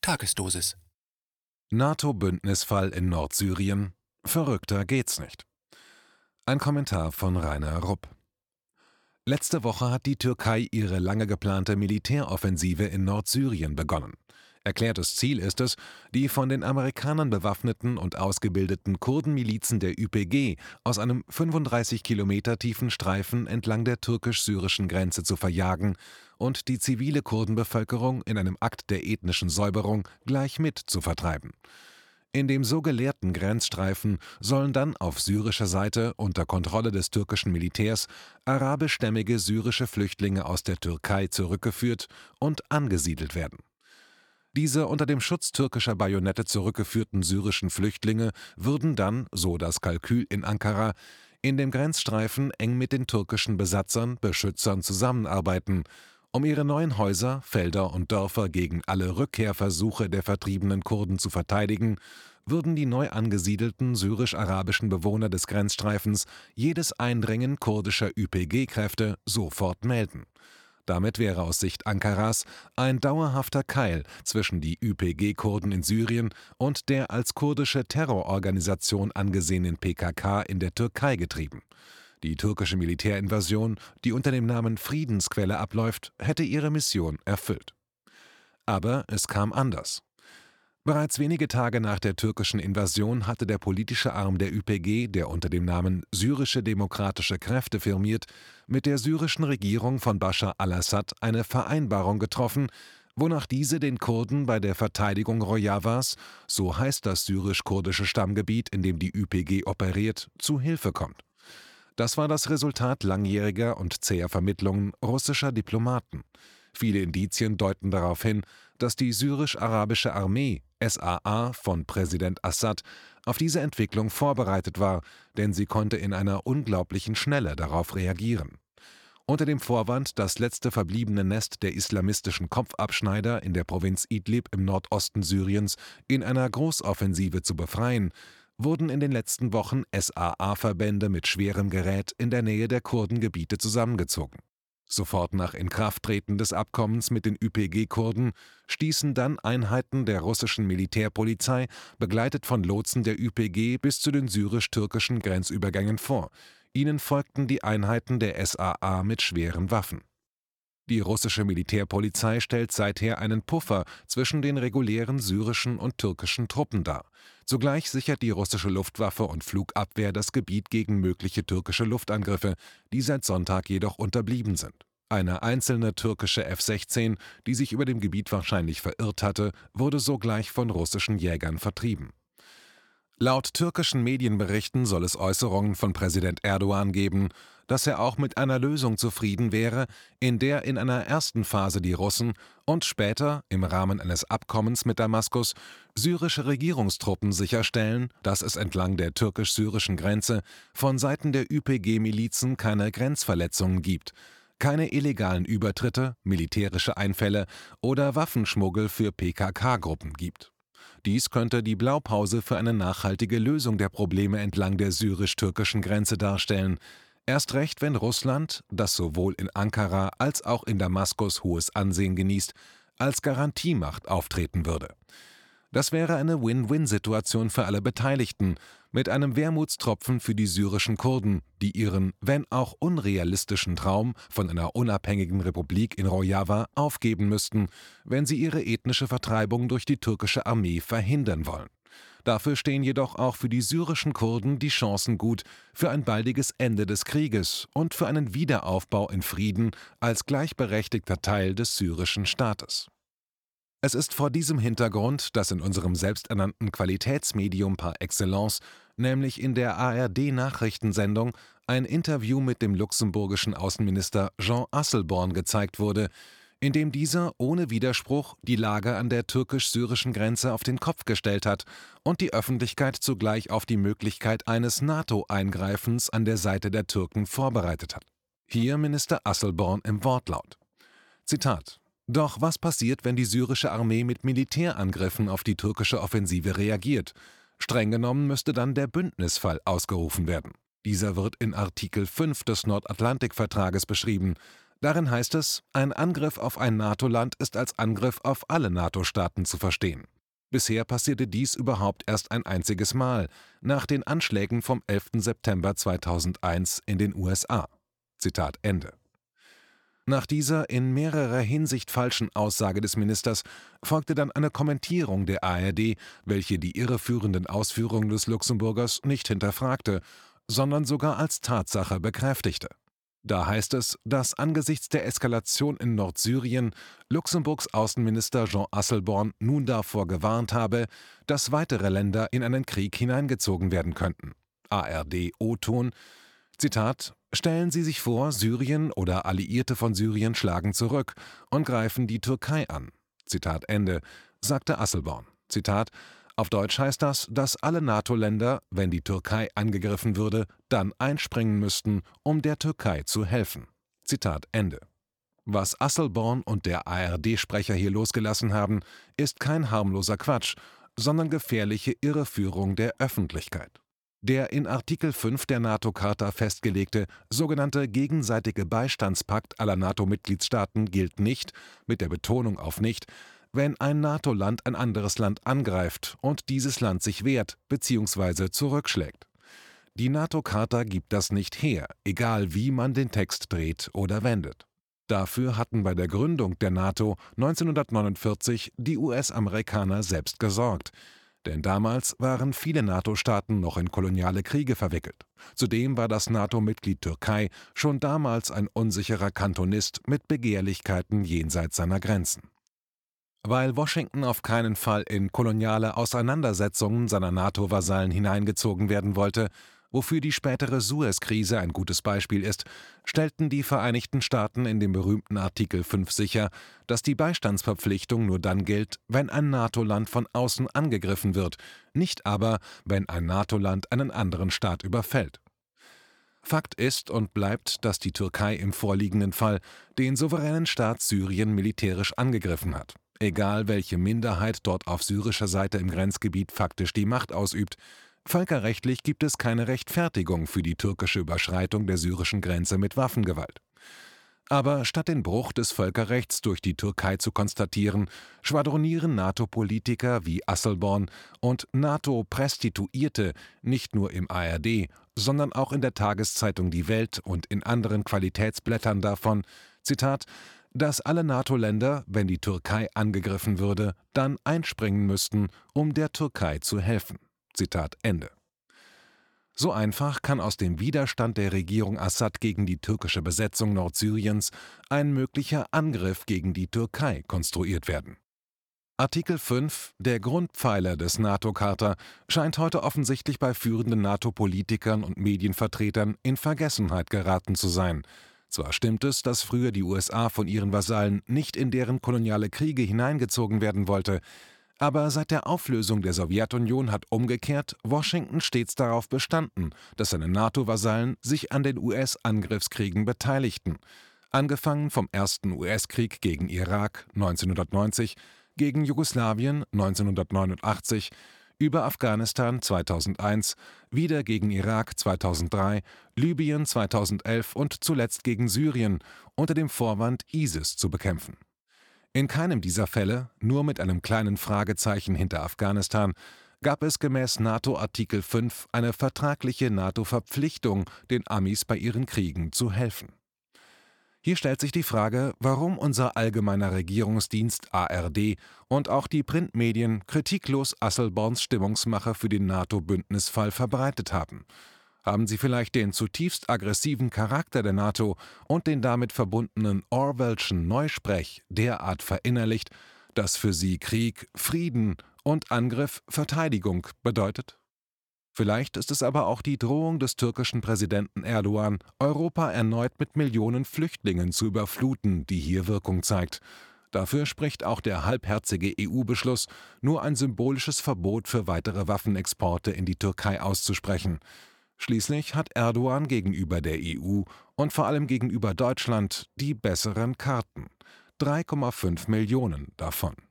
Tagesdosis. NATO-Bündnisfall in Nordsyrien. Verrückter geht's nicht. Ein Kommentar von Rainer Rupp. Letzte Woche hat die Türkei ihre lange geplante Militäroffensive in Nordsyrien begonnen. Erklärtes Ziel ist es, die von den Amerikanern bewaffneten und ausgebildeten Kurdenmilizen der YPG aus einem 35 Kilometer tiefen Streifen entlang der türkisch-syrischen Grenze zu verjagen und die zivile Kurdenbevölkerung in einem Akt der ethnischen Säuberung gleich mit zu vertreiben. In dem so gelehrten Grenzstreifen sollen dann auf syrischer Seite unter Kontrolle des türkischen Militärs arabischstämmige syrische Flüchtlinge aus der Türkei zurückgeführt und angesiedelt werden. Diese unter dem Schutz türkischer Bajonette zurückgeführten syrischen Flüchtlinge würden dann, so das Kalkül in Ankara, in dem Grenzstreifen eng mit den türkischen Beschützern zusammenarbeiten, um ihre neuen Häuser, Felder und Dörfer gegen alle Rückkehrversuche der vertriebenen Kurden zu verteidigen, würden die neu angesiedelten syrisch-arabischen Bewohner des Grenzstreifens jedes Eindringen kurdischer YPG-Kräfte sofort melden. Damit wäre aus Sicht Ankaras ein dauerhafter Keil zwischen die YPG-Kurden in Syrien und der als kurdische Terrororganisation angesehenen PKK in der Türkei getrieben. Die türkische Militärinvasion, die unter dem Namen Friedensquelle abläuft, hätte ihre Mission erfüllt. Aber es kam anders. Bereits wenige Tage nach der türkischen Invasion hatte der politische Arm der YPG, der unter dem Namen Syrische Demokratische Kräfte firmiert, mit der syrischen Regierung von Bashar al-Assad eine Vereinbarung getroffen, wonach diese den Kurden bei der Verteidigung Rojavas, so heißt das syrisch-kurdische Stammgebiet, in dem die YPG operiert, zu Hilfe kommt. Das war das Resultat langjähriger und zäher Vermittlungen russischer Diplomaten. Viele Indizien deuten darauf hin, dass die syrisch-arabische Armee, SAA, von Präsident Assad auf diese Entwicklung vorbereitet war, denn sie konnte in einer unglaublichen Schnelle darauf reagieren. Unter dem Vorwand, das letzte verbliebene Nest der islamistischen Kopfabschneider in der Provinz Idlib im Nordosten Syriens in einer Großoffensive zu befreien, wurden in den letzten Wochen SAA-Verbände mit schwerem Gerät in der Nähe der Kurdengebiete zusammengezogen. Sofort nach Inkrafttreten des Abkommens mit den YPG-Kurden stießen dann Einheiten der russischen Militärpolizei, begleitet von Lotsen der YPG, bis zu den syrisch-türkischen Grenzübergängen vor. Ihnen folgten die Einheiten der SAA mit schweren Waffen. Die russische Militärpolizei stellt seither einen Puffer zwischen den regulären syrischen und türkischen Truppen dar. Zugleich sichert die russische Luftwaffe und Flugabwehr das Gebiet gegen mögliche türkische Luftangriffe, die seit Sonntag jedoch unterblieben sind. Eine einzelne türkische F-16, die sich über dem Gebiet wahrscheinlich verirrt hatte, wurde sogleich von russischen Jägern vertrieben. Laut türkischen Medienberichten soll es Äußerungen von Präsident Erdogan geben, dass er auch mit einer Lösung zufrieden wäre, in der in einer ersten Phase die Russen und später, im Rahmen eines Abkommens mit Damaskus, syrische Regierungstruppen sicherstellen, dass es entlang der türkisch-syrischen Grenze von Seiten der YPG-Milizen keine Grenzverletzungen gibt, keine illegalen Übertritte, militärische Einfälle oder Waffenschmuggel für PKK-Gruppen gibt. Dies könnte die Blaupause für eine nachhaltige Lösung der Probleme entlang der syrisch-türkischen Grenze darstellen, erst recht, wenn Russland, das sowohl in Ankara als auch in Damaskus hohes Ansehen genießt, als Garantiemacht auftreten würde. Das wäre eine Win-Win-Situation für alle Beteiligten, mit einem Wermutstropfen für die syrischen Kurden, die ihren, wenn auch unrealistischen Traum von einer unabhängigen Republik in Rojava aufgeben müssten, wenn sie ihre ethnische Vertreibung durch die türkische Armee verhindern wollen. Dafür stehen jedoch auch für die syrischen Kurden die Chancen gut für ein baldiges Ende des Krieges und für einen Wiederaufbau in Frieden als gleichberechtigter Teil des syrischen Staates. Es ist vor diesem Hintergrund, dass in unserem selbsternannten Qualitätsmedium par excellence, nämlich in der ARD-Nachrichtensendung, ein Interview mit dem luxemburgischen Außenminister Jean Asselborn gezeigt wurde, in dem dieser ohne Widerspruch die Lage an der türkisch-syrischen Grenze auf den Kopf gestellt hat und die Öffentlichkeit zugleich auf die Möglichkeit eines NATO-Eingreifens an der Seite der Türken vorbereitet hat. Hier Minister Asselborn im Wortlaut. Zitat: Doch was passiert, wenn die syrische Armee mit Militärangriffen auf die türkische Offensive reagiert? Streng genommen müsste dann der Bündnisfall ausgerufen werden. Dieser wird in Artikel 5 des Nordatlantikvertrages beschrieben. Darin heißt es, ein Angriff auf ein NATO-Land ist als Angriff auf alle NATO-Staaten zu verstehen. Bisher passierte dies überhaupt erst ein einziges Mal, nach den Anschlägen vom 11. September 2001 in den USA. Zitat Ende. Nach dieser in mehrerer Hinsicht falschen Aussage des Ministers folgte dann eine Kommentierung der ARD, welche die irreführenden Ausführungen des Luxemburgers nicht hinterfragte, sondern sogar als Tatsache bekräftigte. Da heißt es, dass angesichts der Eskalation in Nordsyrien Luxemburgs Außenminister Jean Asselborn nun davor gewarnt habe, dass weitere Länder in einen Krieg hineingezogen werden könnten. ARD-O-Ton: Zitat: Stellen Sie sich vor, Syrien oder Alliierte von Syrien schlagen zurück und greifen die Türkei an. Zitat Ende, sagte Asselborn. Zitat: Auf Deutsch heißt das, dass alle NATO-Länder, wenn die Türkei angegriffen würde, dann einspringen müssten, um der Türkei zu helfen. Zitat Ende. Was Asselborn und der ARD-Sprecher hier losgelassen haben, ist kein harmloser Quatsch, sondern gefährliche Irreführung der Öffentlichkeit. Der in Artikel 5 der NATO-Charta festgelegte sogenannte gegenseitige Beistandspakt aller NATO-Mitgliedstaaten gilt nicht, mit der Betonung auf nicht, wenn ein NATO-Land ein anderes Land angreift und dieses Land sich wehrt bzw. zurückschlägt. Die NATO-Charta gibt das nicht her, egal wie man den Text dreht oder wendet. Dafür hatten bei der Gründung der NATO 1949 die US-Amerikaner selbst gesorgt. Denn damals waren viele NATO-Staaten noch in koloniale Kriege verwickelt. Zudem war das NATO-Mitglied Türkei schon damals ein unsicherer Kantonist mit Begehrlichkeiten jenseits seiner Grenzen. Weil Washington auf keinen Fall in koloniale Auseinandersetzungen seiner NATO-Vasallen hineingezogen werden wollte, wofür die spätere Suez-Krise ein gutes Beispiel ist, stellten die Vereinigten Staaten in dem berühmten Artikel 5 sicher, dass die Beistandsverpflichtung nur dann gilt, wenn ein NATO-Land von außen angegriffen wird, nicht aber, wenn ein NATO-Land einen anderen Staat überfällt. Fakt ist und bleibt, dass die Türkei im vorliegenden Fall den souveränen Staat Syrien militärisch angegriffen hat. Egal welche Minderheit dort auf syrischer Seite im Grenzgebiet faktisch die Macht ausübt, völkerrechtlich gibt es keine Rechtfertigung für die türkische Überschreitung der syrischen Grenze mit Waffengewalt. Aber statt den Bruch des Völkerrechts durch die Türkei zu konstatieren, schwadronieren NATO-Politiker wie Asselborn und NATO-Prostituierte nicht nur im ARD, sondern auch in der Tageszeitung Die Welt und in anderen Qualitätsblättern davon, Zitat, dass alle NATO-Länder, wenn die Türkei angegriffen würde, dann einspringen müssten, um der Türkei zu helfen. Zitat Ende. So einfach kann aus dem Widerstand der Regierung Assad gegen die türkische Besetzung Nordsyriens ein möglicher Angriff gegen die Türkei konstruiert werden. Artikel 5, der Grundpfeiler des NATO-Charta, scheint heute offensichtlich bei führenden NATO-Politikern und Medienvertretern in Vergessenheit geraten zu sein. Zwar stimmt es, dass früher die USA von ihren Vasallen nicht in deren koloniale Kriege hineingezogen werden wollte, aber seit der Auflösung der Sowjetunion hat umgekehrt Washington stets darauf bestanden, dass seine NATO-Vasallen sich an den US-Angriffskriegen beteiligten. Angefangen vom ersten US-Krieg gegen Irak 1990, gegen Jugoslawien 1989, über Afghanistan 2001, wieder gegen Irak 2003, Libyen 2011 und zuletzt gegen Syrien, unter dem Vorwand, ISIS zu bekämpfen. In keinem dieser Fälle, nur mit einem kleinen Fragezeichen hinter Afghanistan, gab es gemäß NATO-Artikel 5 eine vertragliche NATO-Verpflichtung, den Amis bei ihren Kriegen zu helfen. Hier stellt sich die Frage, warum unser allgemeiner Regierungsdienst ARD und auch die Printmedien kritiklos Asselborns Stimmungsmache für den NATO-Bündnisfall verbreitet haben. Haben sie vielleicht den zutiefst aggressiven Charakter der NATO und den damit verbundenen Orwellschen Neusprech derart verinnerlicht, dass für sie Krieg, Frieden und Angriff Verteidigung bedeutet? Vielleicht ist es aber auch die Drohung des türkischen Präsidenten Erdogan, Europa erneut mit Millionen Flüchtlingen zu überfluten, die hier Wirkung zeigt. Dafür spricht auch der halbherzige EU-Beschluss, nur ein symbolisches Verbot für weitere Waffenexporte in die Türkei auszusprechen. Schließlich hat Erdogan gegenüber der EU und vor allem gegenüber Deutschland die besseren Karten. 3,5 Millionen davon.